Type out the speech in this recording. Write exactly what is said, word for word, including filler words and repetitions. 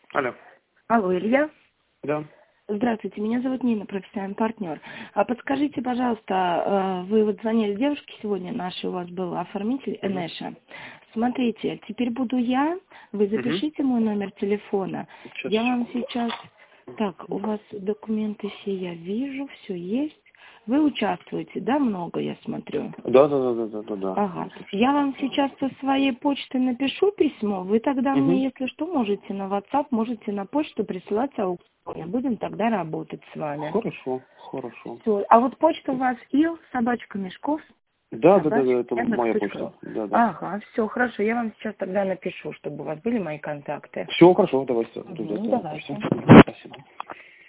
Алло. Алло, Илья? Да. Здравствуйте, меня зовут Нина, профессиональный партнер. А подскажите, пожалуйста, вы вот звонили девушке сегодня нашей, у вас был оформитель Угу. Энеша. Смотрите, теперь буду я, вы Угу. запишите мой номер телефона. Сейчас, Я вам секунду. сейчас... Так, у вас документы все я вижу, все есть. Вы участвуете, да, много, я смотрю? Да, да, да, да, да, да, да. Ага. Я вам сейчас со своей почты напишу письмо. Вы тогда Угу. мне, если что, можете на WhatsApp, можете на почту присылать аукционы. Будем тогда работать с вами. Хорошо, хорошо. Всё. А вот почта у вас ил, собачка Мешков, Да, да, да, да, собачка это яндекс моя точка ру. почта. Да, да. Ага, все, хорошо. Я вам сейчас тогда напишу, чтобы у вас были мои контакты. Все хорошо, давайте. Угу, давайте. Спасибо.